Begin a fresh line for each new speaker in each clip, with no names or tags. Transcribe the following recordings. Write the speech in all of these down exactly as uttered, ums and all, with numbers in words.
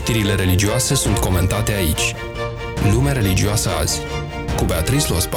Știrile religioase sunt comentate aici. Lumea religioasă azi, cu Beatrice Lospa.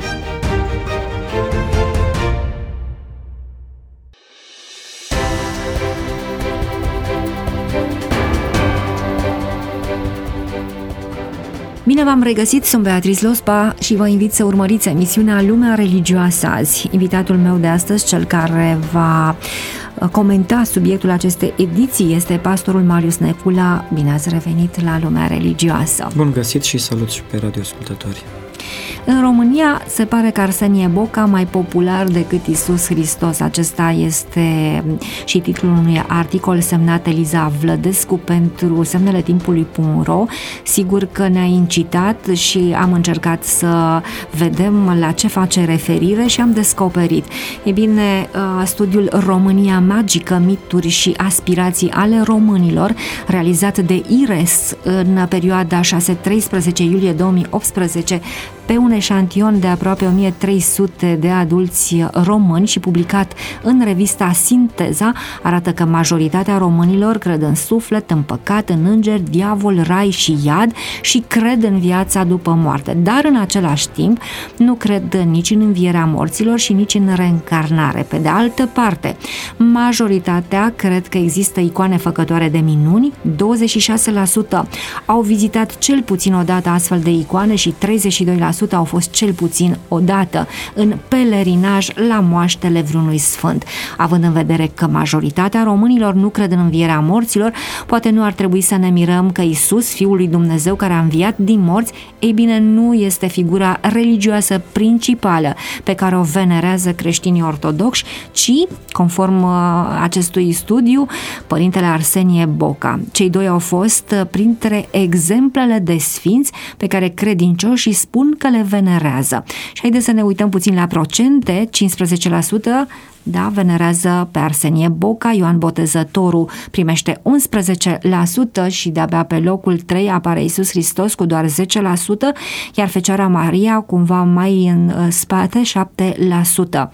Bine v-am regăsit, sunt Beatrice Lospa și vă invit să urmăriți emisiunea Lumea religioasă azi. Invitatul meu de astăzi, cel care va comenta subiectul acestei ediții, este pastorul Marius Necula. Bine ați revenit la Lumea religioasă!
Bun găsit și salut și pe radioascultători!
În România se pare că Arsenie Boca mai popular decât Iisus Hristos. Acesta este și titlul unui articol semnat Eliza Vlădescu pentru semnele timpului punct ro. Sigur că ne-a incitat și am încercat să vedem la ce face referire și am descoperit. E bine, studiul România magică, mituri și aspirații ale românilor, realizat de I R E S în perioada șase treisprezece iulie două mii optsprezece pe un eșantion de aproape o mie trei sute de adulți români și publicat în revista Sinteza, arată că majoritatea românilor cred în suflet, în păcat, în îngeri, diavol, rai și iad și cred în viața după moarte, dar în același timp nu cred nici în învierea morților și nici în reîncarnare. Pe de altă parte, majoritatea cred că există icoane făcătoare de minuni, douăzeci și șase la sută au vizitat cel puțin o dată astfel de icoane și treizeci și doi la sută au fost cel puțin o dată în pelerinaj la moaștele vreunui sfânt. Având în vedere că majoritatea românilor nu cred în învierea morților, poate nu ar trebui să ne mirăm că Iisus, Fiul lui Dumnezeu care a înviat din morți, ei bine, nu este figura religioasă principală pe care o venerează creștinii ortodoxi, ci, conform acestui studiu, părintele Arsenie Boca. Cei doi au fost printre exemplele de sfinți pe care credincioșii spun că le venerează. Și haideți să ne uităm puțin la procente. cincisprezece la sută da, venerează pe Arsenie Boca, Ioan Botezătorul primește unsprezece la sută și de-abia pe locul trei apare Iisus Hristos cu doar zece la sută, iar Fecioara Maria cumva mai în spate, șapte la sută.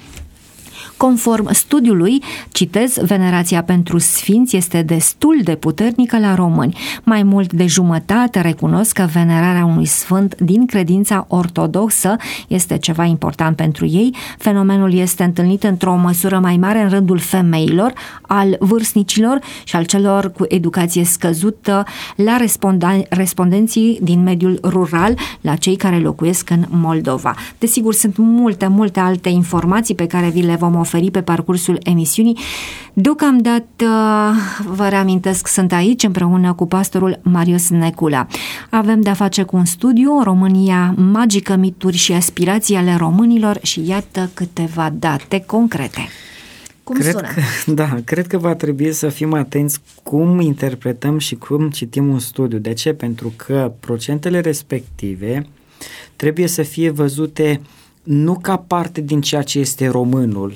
Conform studiului, citez, venerația pentru sfinți este destul de puternică la români. Mai mult de jumătate recunosc că venerarea unui sfânt din credința ortodoxă este ceva important pentru ei. Fenomenul este întâlnit într-o măsură mai mare în rândul femeilor, al vârstnicilor și al celor cu educație scăzută, la respondenții din mediul rural, la cei care locuiesc în Moldova. Desigur, sunt multe, multe alte informații pe care vi le vom oferi pe parcursul emisiunii. Deocamdată, vă reamintesc, sunt aici împreună cu pastorul Marius Necula. Avem de-a face cu un studiu, România magică, mituri și aspirații ale românilor și iată câteva date concrete. Cum
cred
sună?
Că, da, cred că va trebui să fim atenți cum interpretăm și cum citim un studiu. De ce? Pentru că procentele respective trebuie să fie văzute nu ca parte din ceea ce este românul,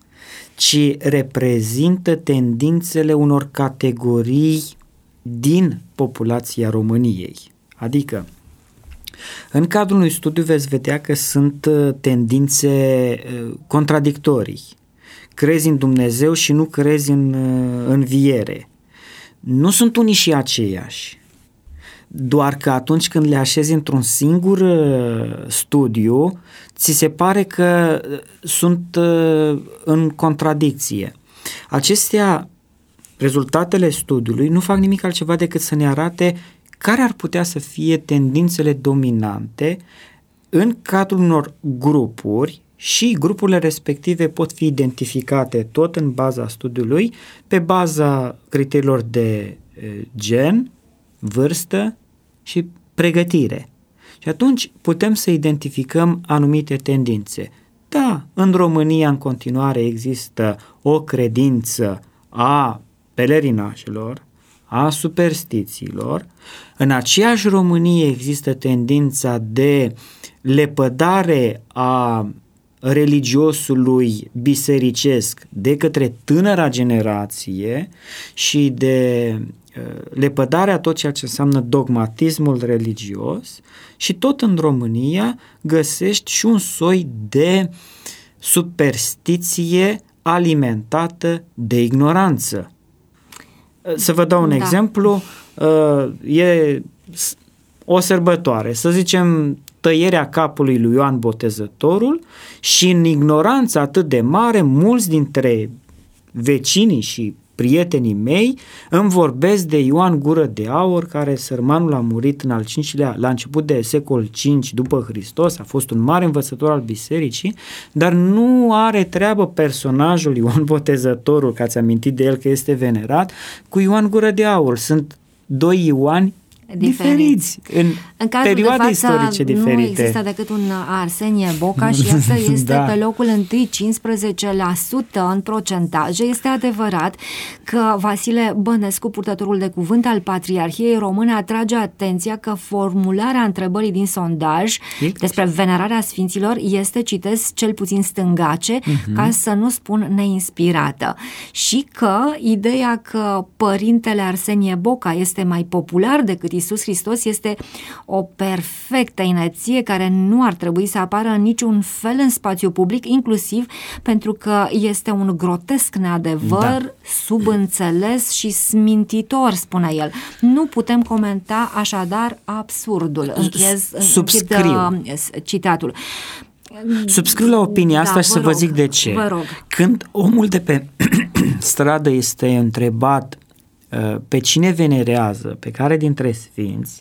ci reprezintă tendințele unor categorii din populația României. Adică, în cadrul unui studiu veți vedea că sunt tendințe contradictorii. Crezi în Dumnezeu și nu crezi în înviere. Nu sunt unii și aceiași. Doar că atunci când le așezi într-un singur studiu, ți se pare că sunt în contradicție. Acestea, rezultatele studiului, nu fac nimic altceva decât să ne arate care ar putea să fie tendințele dominante în cadrul unor grupuri și grupurile respective pot fi identificate tot în baza studiului, pe baza criteriilor de gen, vârstă și pregătire. Și atunci putem să identificăm anumite tendințe. Da, în România în continuare există o credință a pelerinașilor, a superstițiilor. În aceeași Românie există tendința de lepădare a religiosului bisericesc de către tânăra generație și de lepădarea tot ceea ce înseamnă dogmatismul religios și tot în România găsești și un soi de superstiție alimentată de ignoranță. Să vă dau un da. exemplu, e o sărbătoare, să zicem tăierea capului lui Ioan Botezătorul, și în ignoranță atât de mare, mulți dintre vecinii și prietenii mei îmi vorbesc de Ioan Gură de Aur, care sărmanul a murit în al cincilea, la început de secol cinci după Hristos, a fost un mare învățător al bisericii, dar nu are treabă personajul Ioan Botezătorul, că ați amintit de el că este venerat, cu Ioan Gură de Aur. Sunt doi Ioani diferiți, în,
în
perioade istorice diferite.
Nu există decât un Arsenie Boca și iată este da. pe locul întâi, cincisprezece la sută în procentaje. Este adevărat că Vasile Bănescu, purtătorul de cuvânt al Patriarhiei Române, atrage atenția că formularea întrebării din sondaj X. despre venerarea sfinților este, citez, cel puțin stângace, uh-huh. ca să nu spun neinspirată. Și că ideea că părintele Arsenie Boca este mai popular decât Iisus Hristos este o perfectă inerție care nu ar trebui să apară în niciun fel în spațiu public, inclusiv pentru că este un grotesc neadevăr, da. subînțeles și smintitor, spune el. Nu putem comenta așadar absurdul. Încheiez,
Subscriu.
închid citatul.
Subscriu la opinia asta da, și să vă
rog,
zic de ce.
Vă rog.
Când omul de pe stradă este întrebat pe cine venerează, pe care dintre sfinți,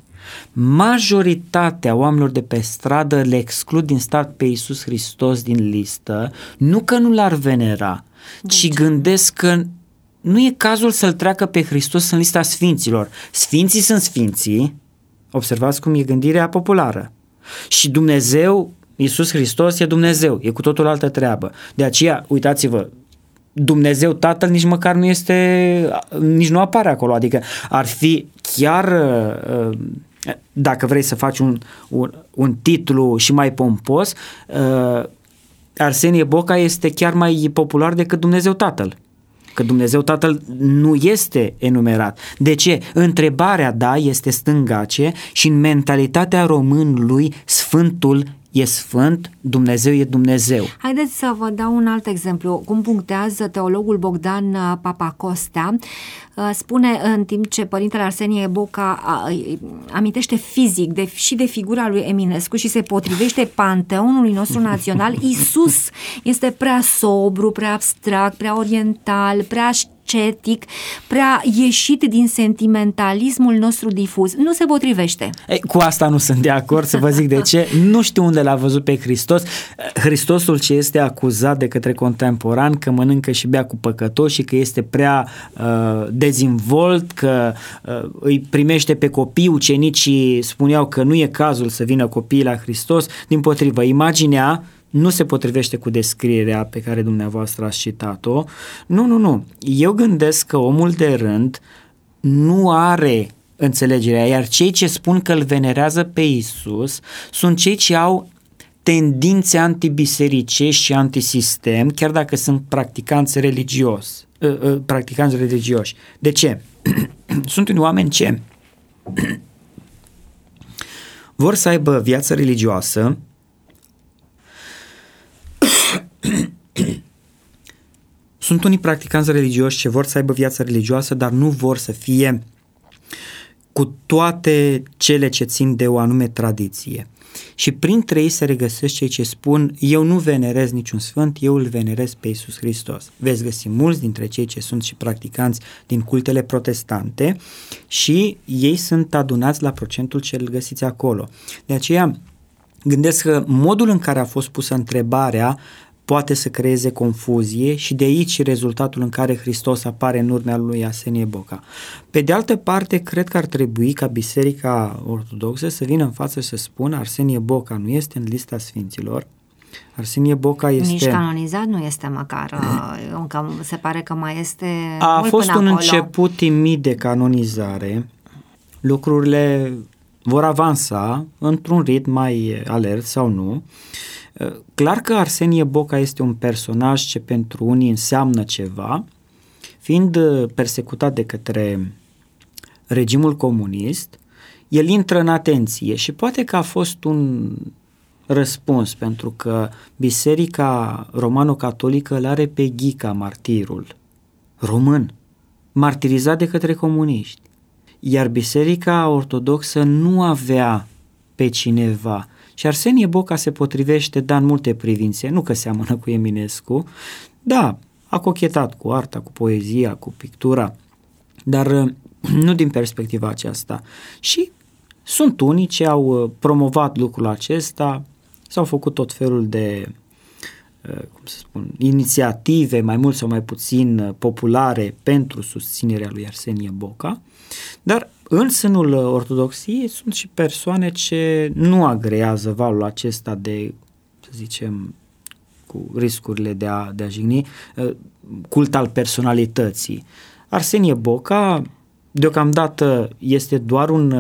majoritatea oamenilor de pe stradă le exclud din start pe Iisus Hristos din listă, nu că nu l-ar venera, de ci ce? Gândesc că nu e cazul să-l treacă pe Hristos în lista sfinților. Sfinții sunt sfinții, observați cum e gândirea populară, și Dumnezeu, Iisus Hristos e Dumnezeu, e cu totul altă treabă. De aceea, uitați-vă, Dumnezeu Tatăl nici măcar nu este, nici nu apare acolo, adică ar fi chiar, dacă vrei să faci un, un, un titlu și mai pompos, Arsenie Boca este chiar mai popular decât Dumnezeu Tatăl, că Dumnezeu Tatăl nu este enumerat. De ce? Întrebarea, da, este stângace și în mentalitatea românului Sfântul e Sfânt, Dumnezeu e Dumnezeu.
Haideți să vă dau un alt exemplu. Cum punctează teologul Bogdan Papacostea, spune în timp ce părintele Arsenie Boca amintește fizic de, și de figura lui Eminescu și se potrivește panteonului nostru național, Iisus este prea sobru, prea abstract, prea oriental, prea ascetic, prea ieșit din sentimentalismul nostru difuz. Nu se potrivește.
Ei, cu asta nu sunt de acord, să vă zic de ce. Nu știu unde l-a văzut pe Hristos. Hristosul ce este acuzat de către contemporan că mănâncă și bea cu păcătoși și că este prea uh, dezinvolt, că uh, îi primește pe copii, ucenicii spuneau că nu e cazul să vină copiii la Hristos. Dimpotrivă, imaginea nu se potrivește cu descrierea pe care dumneavoastră ați citat-o. Nu, nu, nu. Eu gândesc că omul de rând nu are înțelegerea, iar cei ce spun că îl venerează pe Iisus sunt cei ce au tendințe antibisericești și antisistem, chiar dacă sunt practicanți religios, practicanți religioși. De ce? Sunt unii oameni ce vor să aibă viață religioasă, sunt unii practicanți religioși ce vor să aibă viață religioasă, dar nu vor să fie cu toate cele ce țin de o anume tradiție. Și printre ei se regăsesc cei ce spun: eu nu venerez niciun sfânt, eu îl venerez pe Iisus Hristos. Veți găsi mulți dintre cei ce sunt și practicanți din cultele protestante și ei sunt adunați la procentul ce îl găsiți acolo. De aceea gândesc că modul în care a fost pusă întrebarea poate să creeze confuzie și de aici rezultatul în care Hristos apare în urmea lui Arsenie Boca. Pe de altă parte, cred că ar trebui ca Biserica Ortodoxă să vină în față și să spună: Arsenie Boca nu este în lista sfinților, Arsenie Boca este...
Nici canonizat nu este măcar, încă se pare că mai este
A
mult
fost
până
un
acolo.
început timid de canonizare, lucrurile vor avansa într-un ritm mai alert sau nu. Clar că Arsenie Boca este un personaj ce pentru unii înseamnă ceva, fiind persecutat de către regimul comunist, el intră în atenție și poate că a fost un răspuns, pentru că Biserica Romano-Catolică îl are pe Ghica, martirul român, martirizat de către comuniști. iar Biserica Ortodoxă nu avea pe cineva. Și Arsenie Boca se potrivește, da, în multe privințe, nu că seamănă cu Eminescu, da, a cochetat cu arta, cu poezia, cu pictura, dar nu din perspectiva aceasta. Și sunt unii ce au promovat lucrul acesta, s-au făcut tot felul de, cum să spun, inițiative mai mult sau mai puțin populare pentru susținerea lui Arsenie Boca, dar în sânul ortodoxiei sunt și persoane ce nu agrează valul acesta de, să zicem, cu riscurile de a, de a jigni, cult al personalității. Arsenie Boca deocamdată este doar un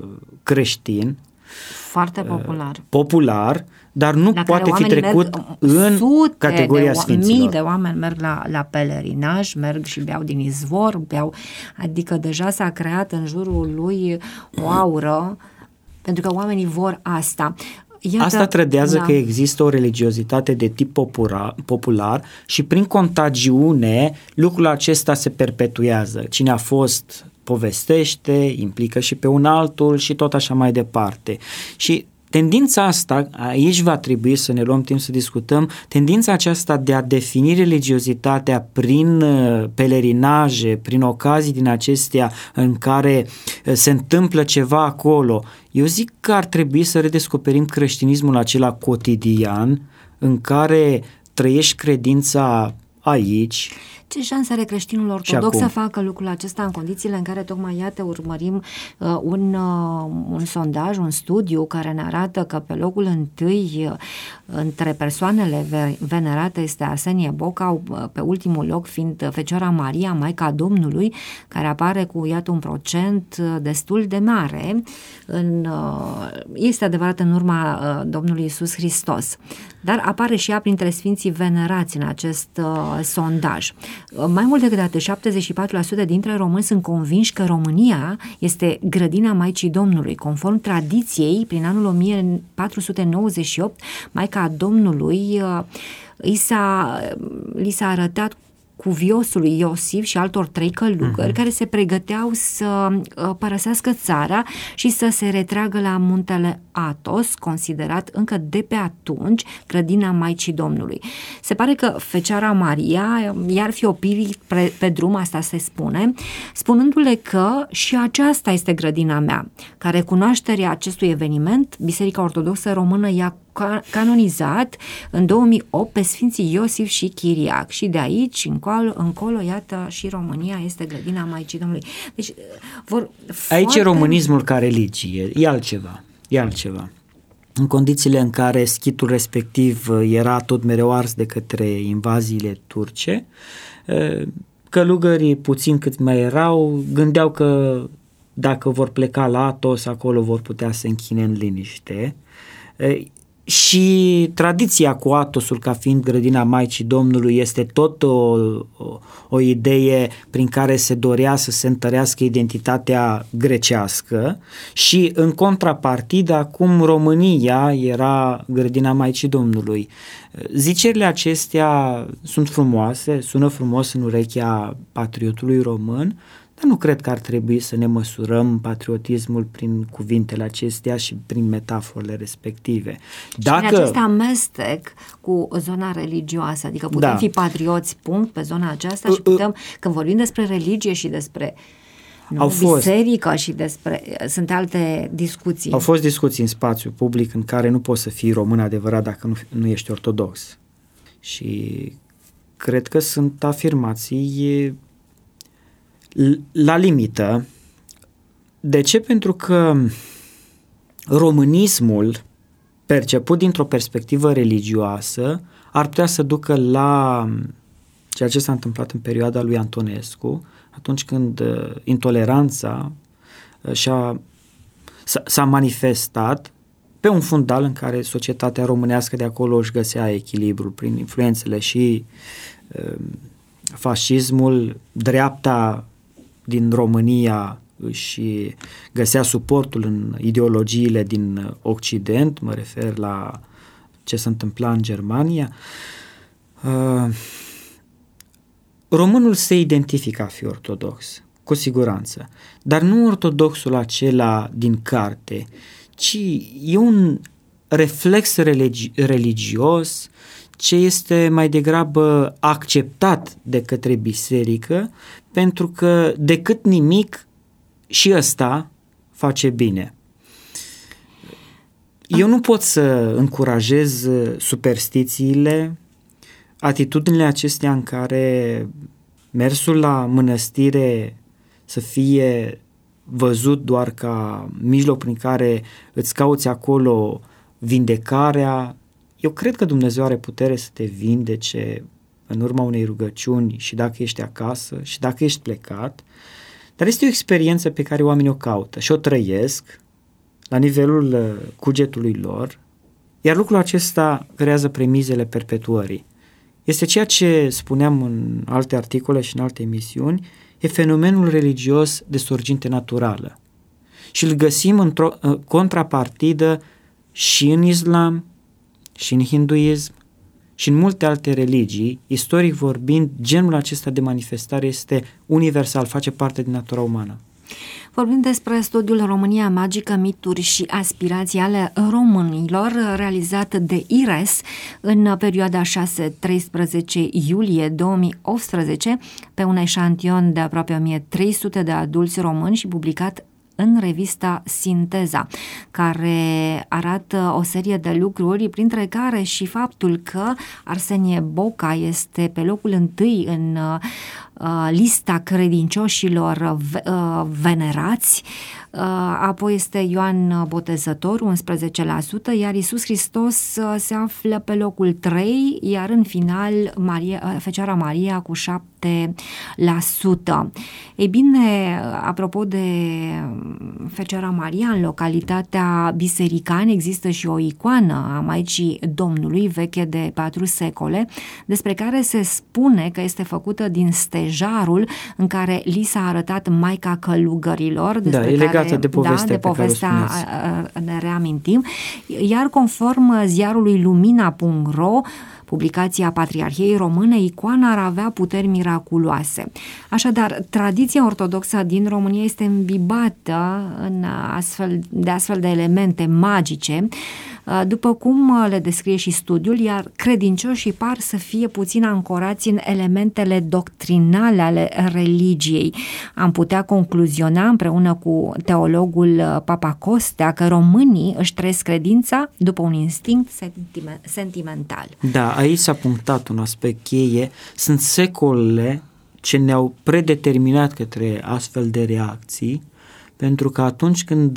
creștin
foarte popular,
popular, dar nu la poate fi trecut în categoria sfinților.
Mii de oameni merg la, la pelerinaj, merg și beau din izvor, beau, adică deja s-a creat în jurul lui o aură, pentru că oamenii vor asta. Iată,
asta trădează
da.
că există o religiozitate de tip popular, popular și prin contagiune lucrul acesta se perpetuează. Cine a fost povestește, implică și pe un altul și tot așa mai departe. Și tendința asta, aici va trebui să ne luăm timp să discutăm, tendința aceasta de a defini religiozitatea prin pelerinaje, prin ocazii din acestea în care se întâmplă ceva acolo, eu zic că ar trebui să redescoperim creștinismul acela cotidian în care trăiești credința aici.
Ce șanse are creștinul ortodox să facă lucrul acesta în condițiile în care tocmai iată urmărim uh, un, uh, un sondaj, un studiu care ne arată că pe locul întâi uh, între persoanele venerate este Arsenie Boca, uh, pe ultimul loc fiind Fecioara Maria, Maica Domnului, care apare cu iată un procent uh, destul de mare. În, uh, este adevărat în urma uh, Domnului Iisus Hristos, dar apare și ea printre sfinții venerați în acest uh, sondaj. Mai mult decât atât, șaptezeci și patru la sută dintre români sunt convinși că România este grădina Maicii Domnului. Conform tradiției, prin anul o mie patru sute nouăzeci și opt, Maica Domnului i s-a, li s-a arătat cuviosului Iosif și altor trei călugări uh-huh. care se pregăteau să uh, părăsească țara și să se retragă la muntele Athos, considerat încă de pe atunci grădina Maicii Domnului. Se pare că Fecioara Maria i-ar fi oprit pe, pe drum, asta se spune, spunându-le că și aceasta este grădina mea. Ca recunoașterea acestui eveniment, Biserica Ortodoxă Română i-a canonizat în două mii opt pe Sfinții Iosif și Chiriac și de aici încolo, încolo iată, și România este grădina Maicii Domnului. Deci, vor
aici
foarte...
e românismul ca religie, e altceva, e altceva. În condițiile în care schitul respectiv era tot mereu ars de către invaziile turce, călugării puțin cât mai erau, gândeau că dacă vor pleca la Athos, acolo vor putea să se închine în liniște. Și tradiția cu Athosul ca fiind grădina Maicii Domnului este tot o, o, o idee prin care se dorea să se întărească identitatea grecească și în contrapartidă acum România era grădina Maicii Domnului. Zicerile acestea sunt frumoase, sună frumos în urechea patriotului român, dar nu cred că ar trebui să ne măsurăm patriotismul prin cuvintele acestea și prin metaforele respective.
Dacă... Și în acest amestec cu zona religioasă, adică putem
da.
fi patrioți, punct, pe zona aceasta și putem, când vorbim despre religie și despre nu,
au fost,
biserică și despre, sunt alte discuții.
Au fost discuții în spațiu public în care nu poți să fii român adevărat dacă nu, nu ești ortodox. Și cred că sunt afirmații la limită. De ce? Pentru că românismul, perceput dintr-o perspectivă religioasă, ar putea să ducă la ceea ce s-a întâmplat în perioada lui Antonescu, atunci când intoleranța și-a, s-a, s-a manifestat pe un fundal în care societatea românească de acolo își găsea echilibrul prin influențele și uh, fascismul, dreapta din România și găsea suportul în ideologiile din Occident, mă refer la ce se întâmpla în Germania. Uh, românul se identifică a fi ortodox. cu siguranță, dar nu ortodoxul acela din carte, ci e un reflex religi- religios ce este mai degrabă acceptat de către biserică, pentru că decât nimic și ăsta face bine. Eu nu pot să încurajez superstițiile, atitudinile acestea în care mersul la mănăstire să fie văzut doar ca mijloc prin care îți cauți acolo vindecarea. Eu cred că Dumnezeu are putere să te vindece în urma unei rugăciuni și dacă ești acasă și dacă ești plecat, dar este o experiență pe care oamenii o caută și o trăiesc la nivelul cugetului lor, iar lucrul acesta creează premizele perpetuării. Este ceea ce spuneam în alte articole și în alte emisiuni, e fenomenul religios de sorginte naturală. Și îl găsim într-o contrapartidă și în islam, și în hinduism, și în multe alte religii. Istoric vorbind, genul acesta de manifestare este universal, face parte din natura umană.
Vorbim despre studiul România Magică, mituri și aspirații ale românilor, realizat de I R E S în perioada șase treisprezece iulie două mii optsprezece pe un eșantion de aproape o mie trei sute de adulți români și publicat în revista Sinteza, care arată o serie de lucruri, printre care și faptul că Arsenie Boca este pe locul întâi în uh, lista credincioșilor uh, venerați, uh, apoi este Ioan Botezător, unsprezece la sută, iar Iisus Hristos uh, se află pe locul trei, iar în final Maria, Fecioara Maria cu șapte la sută. Ei bine, apropo de Fecioara Maria, în localitatea Bisericani există și o icoană a Maicii Domnului veche de patru secole, despre care se spune că este făcută din stejarul în care li s-a arătat Maica Călugărilor, despre
da, e legată
care,
de povestea,
da, de povestea
pe
ne reamintim, iar conform ziarului lumina punct ro, publicația Patriarhiei Române, icoana ar avea puteri miraculoase. Așadar, tradiția ortodoxă din România este îmbibată în astfel, de astfel de elemente magice, după cum le descrie și studiul, iar credincioșii par să fie puțin ancorați în elementele doctrinale ale religiei. Am putea concluziona împreună cu teologul Papa Costea că românii își trăiesc credința după un instinct sentimental.
Da, aici s-a punctat un aspect cheie. Sunt secolele ce ne-au predeterminat către astfel de reacții, pentru că atunci când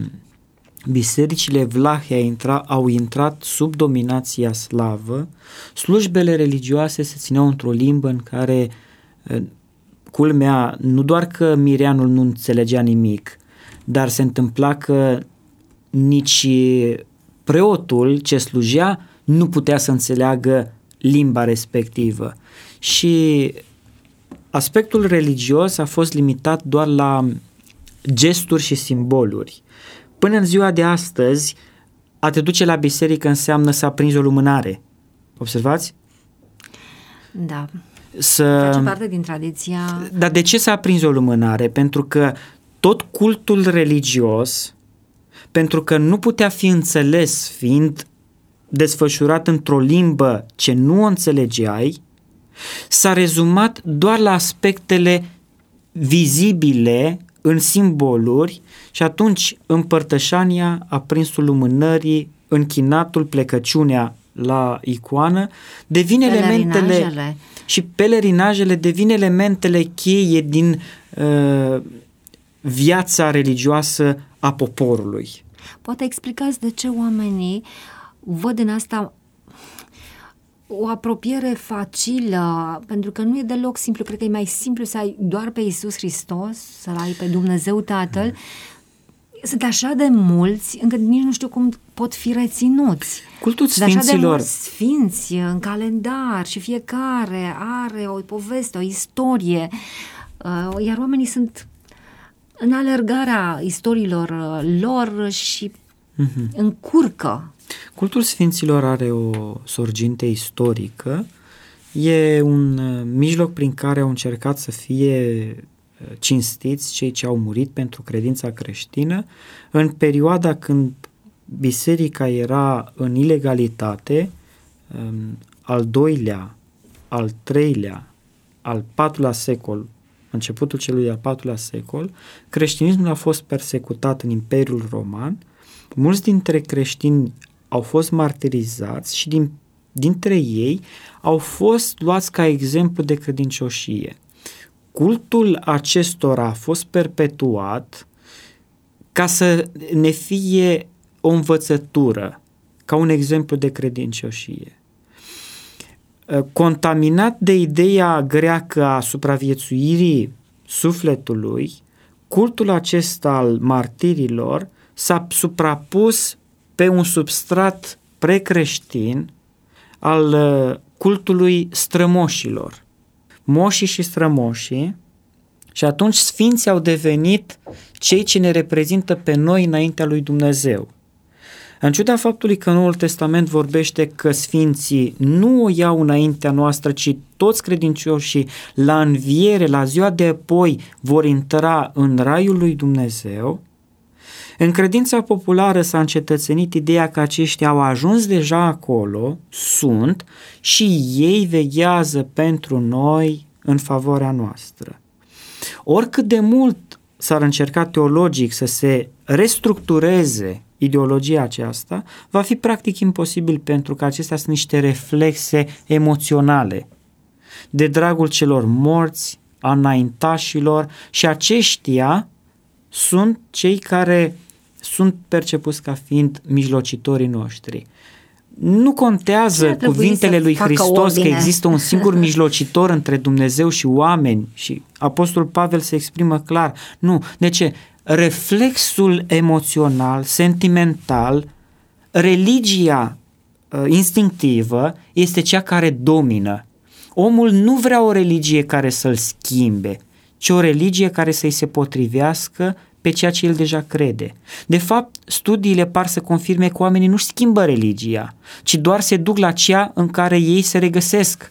bisericile vlahe intra, au intrat sub dominația slavă, slujbele religioase se țineau într-o limbă în care, culmea, nu doar că mireanul nu înțelegea nimic, dar se întâmpla că nici preotul ce slujea nu putea să înțeleagă limba respectivă. Și aspectul religios a fost limitat doar la gesturi și simboluri. Până în ziua de astăzi, a te duce la biserică înseamnă să aprinzi o lumânare. Observați?
Da.
Să...
Face parte din tradiția...
Dar de ce să aprinzi o lumânare? Pentru că tot cultul religios, pentru că nu putea fi înțeles fiind desfășurat într-o limbă ce nu o înțelegeai, s-a rezumat doar la aspectele vizibile în simboluri și atunci împărtășania, aprinsul lumânării, închinatul, plecăciunea la icoană devine elementele și pelerinajele devin elementele cheie din uh, viața religioasă a poporului.
Poate explicați de ce oamenii văd în asta o apropiere facilă, pentru că nu e deloc simplu. Cred că e mai simplu să ai doar pe Iisus Hristos, să-L ai pe Dumnezeu Tatăl. Sunt așa de mulți încât nici nu știu cum pot fi reținuți.
Cultul
sfinților.
Sfinților.
Sunt așa de mulți sfinți în calendar și fiecare are o poveste, o istorie, iar oamenii sunt în alergarea istoriilor lor și mm-hmm. încurcă.
Cultul Sfinților are o sorginte istorică, e un mijloc prin care au încercat să fie cinstiți, cei ce au murit pentru credința creștină, în perioada când biserica era în ilegalitate, al doilea, al treilea, al patrulea secol, începutul celui de-al patrulea secol, creștinismul a fost persecutat în Imperiul Roman, mulți dintre creștini au fost martirizați și din, dintre ei au fost luați ca exemplu de credincioșie. Cultul acestora a fost perpetuat ca să ne fie o învățătură, ca un exemplu de credincioșie. Contaminat de ideea greacă a supraviețuirii sufletului, cultul acesta al martirilor s-a suprapus pe un substrat precreștin al cultului strămoșilor. Moșii și strămoșii, și atunci sfinții au devenit cei ce ne reprezintă pe noi înaintea lui Dumnezeu. În ciuda faptului că Noul Testament vorbește că sfinții nu o iau înaintea noastră, ci toți credincioșii la înviere, la ziua de apoi, vor intra în raiul lui Dumnezeu, în credința populară s-a încetățenit ideea că aceștia au ajuns deja acolo, sunt, și ei veghează pentru noi în favoarea noastră. Oricât de mult s-ar încerca teologic să se restructureze ideologia aceasta, va fi practic imposibil, pentru că acestea sunt niște reflexe emoționale de dragul celor morți, a înaintașilor, și aceștia sunt cei care sunt percepuți ca fiind mijlocitorii noștri. Nu contează cuvintele lui Hristos că există un singur mijlocitor între Dumnezeu și oameni, și Apostolul Pavel se exprimă clar. Nu. De ce? Reflexul emoțional, sentimental, religia uh, instinctivă este cea care domină. Omul nu vrea o religie care să-l schimbe, ci o religie care să-i se potrivească pe ceea ce el deja crede. De fapt, studiile par să confirme că oamenii nu-și schimbă religia, ci doar se duc la cea în care ei se regăsesc.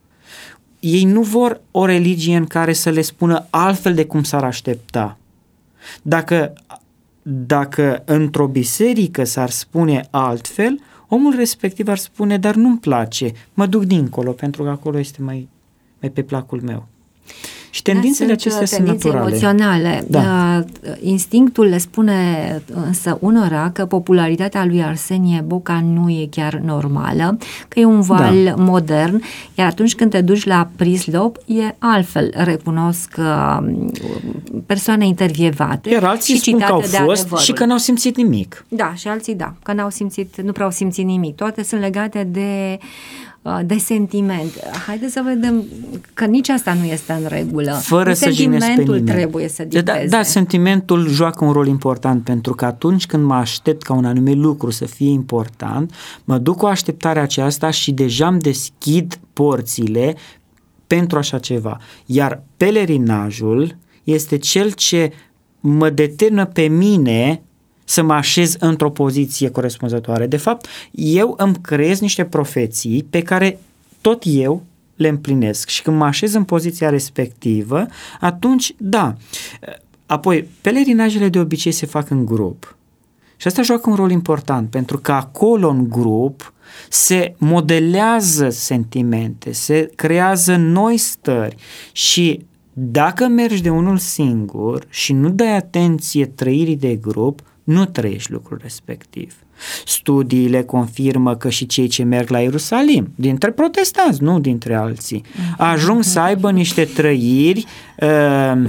Ei nu vor o religie în care să le spună altfel de cum s-ar aștepta. Dacă, dacă într-o biserică s-ar spune altfel, omul respectiv ar spune, dar nu-mi place, mă duc dincolo, pentru că acolo este mai, mai pe placul meu. Și tendințele da, acestea sunt naturale.
Emoționale. Da. Instinctul le spune însă unora că popularitatea lui Arsenie Boca nu e chiar normală, că e un val da. modern, iar atunci când te duci la Prislop e altfel, recunosc persoane intervievate.
Iar alții spun că au fost și că n-au simțit nimic.
Da, și alții da, că n-au simțit, nu prea au simțit nimic. Toate sunt legate de de sentiment. Haideți să vedem că nici asta nu este în regulă.
Fără să jignesc pe nimeni.
Trebuie să dicteze.
Da, da, sentimentul joacă un rol important, pentru că atunci când mă aștept ca un anume lucru să fie important, mă duc cu așteptarea aceasta și deja îmi deschid porțile pentru așa ceva. Iar pelerinajul este cel ce mă determină pe mine să mă așez într-o poziție corespunzătoare. De fapt, eu îmi creez niște profeții pe care tot eu le împlinesc, și când mă așez în poziția respectivă, atunci, da. Apoi, pelerinajele de obicei se fac în grup. Și asta joacă un rol important, pentru că acolo, în grup, se modelează sentimente, se creează noi stări, și dacă mergi de unul singur și nu dai atenție trăirii de grup, nu trăiești lucrul respectiv. Studiile confirmă că și cei ce merg la Ierusalim, dintre protestanți, nu dintre alții, ajung să aibă niște trăiri uh,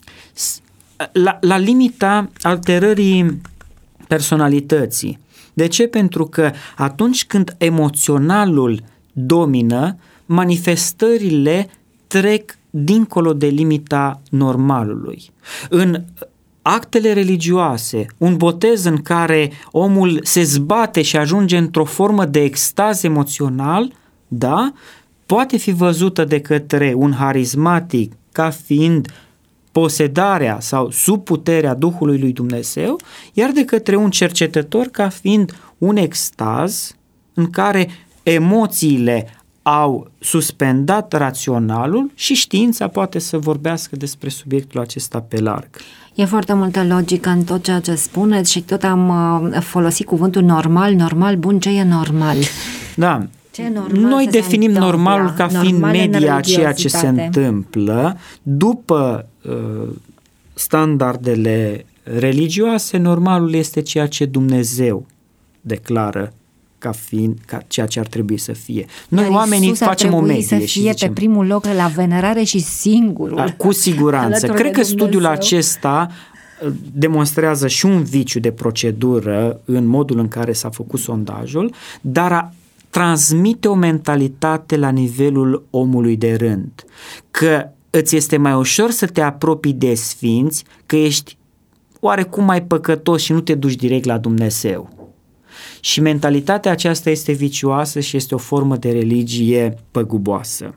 la, la limita alterării personalității. De ce? Pentru că atunci când emoționalul domină, manifestările trec dincolo de limita normalului. În actele religioase, un botez în care omul se zbate și ajunge într-o formă de extaz emoțional, da, poate fi văzută de către un harismatic ca fiind posedarea sau sub puterea Duhului lui Dumnezeu, iar de către un cercetător ca fiind un extaz în care emoțiile au suspendat raționalul și știința poate să vorbească despre subiectul acesta pe larg.
E foarte multă logică în tot ceea ce spuneți și tot am uh, folosit cuvântul normal, normal, bun, ce e normal?
Da,
ce e normal
noi definim
întâmplă?
Normalul ca
Normal
fiind media a ceea ce se
religiozitate.
întâmplă după uh, standardele religioase. Normalul este ceea ce Dumnezeu declară ca fiind ca ceea ce ar trebui să fie. Noi
Dar
oamenii
Iisus
facem o medie
să fie
și zicem,
pe primul loc la venerare și singurul.
cu siguranță. Cred că studiul
Dumnezeu.
acesta demonstrează și un viciu de procedură în modul în care s-a făcut sondajul, dar a transmite o mentalitate la nivelul omului de rând, că îți este mai ușor să te apropii de sfinți, că ești oarecum mai păcătos și nu te duci direct la Dumnezeu. Și mentalitatea aceasta este vicioasă și este o formă de religie păguboasă.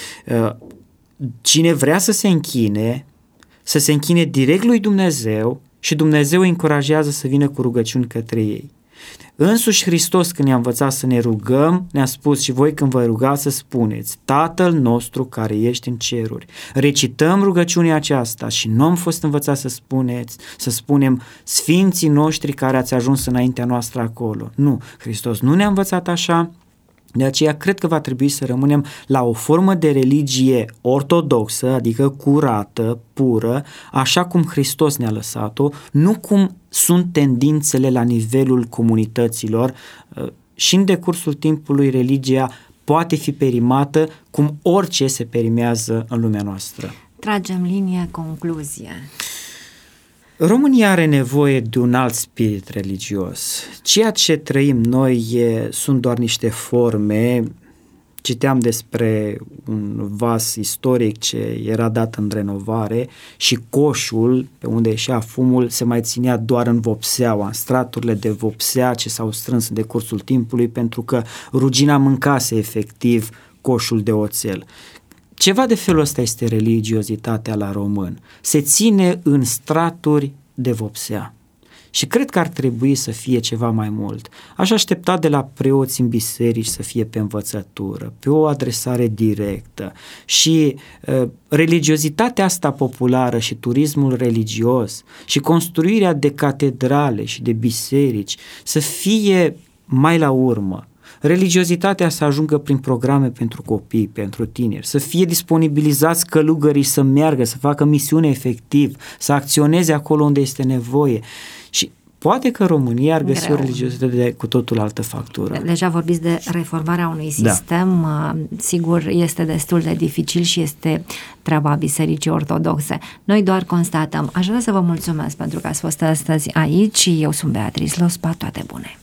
Cine vrea să se închine, să se închine direct lui Dumnezeu și Dumnezeu îi încurajează să vină cu rugăciuni către ei. Însuși Hristos, când ne-a învățat să ne rugăm, ne-a spus: și voi când vă rugați să spuneți: Tatăl nostru care ești în ceruri. Recităm rugăciunea aceasta și nu am fost învățați să spuneți, să spunem sfinții noștri care ați ajuns înaintea noastră acolo. Nu, Hristos nu ne-a învățat așa. De aceea cred că va trebui să rămânem la o formă de religie ortodoxă, adică curată, pură, așa cum Hristos ne-a lăsat-o, nu cum sunt tendințele la nivelul comunităților. Și în decursul timpului religia poate fi perimată cum orice se perimează în lumea noastră.
Tragem linie, concluzie.
România are nevoie de un alt spirit religios. Ceea ce trăim noi e, sunt doar niște forme. Citeam despre un vas istoric ce era dat în renovare și coșul pe unde ieșea fumul se mai ținea doar în vopseaua, în straturile de vopsea ce s-au strâns în decursul timpului, pentru că rugina mâncase efectiv coșul de oțel. Ceva de felul ăsta este religiozitatea la român. Se ține în straturi de vopsea. Și cred că ar trebui să fie ceva mai mult. Aș aștepta de la preoți în biserici să fie pe învățătură, pe o adresare directă și uh, religiozitatea asta populară și turismul religios și construirea de catedrale și de biserici să fie mai la urmă. Religiozitatea să ajungă prin programe pentru copii, pentru tineri, să fie disponibilizați călugării să meargă, să facă misiune efectiv, să acționeze acolo unde este nevoie. Și poate că România ar găsi Greu. o religiozitate de cu totul altă factură.
Deja vorbiți de reformarea unui sistem, da. Sigur este destul de dificil și este treaba Bisericii Ortodoxe. Noi doar constatăm. Aș vrea să vă mulțumesc pentru că ați fost astăzi aici. Eu sunt Beatrice Lospa, toate bune!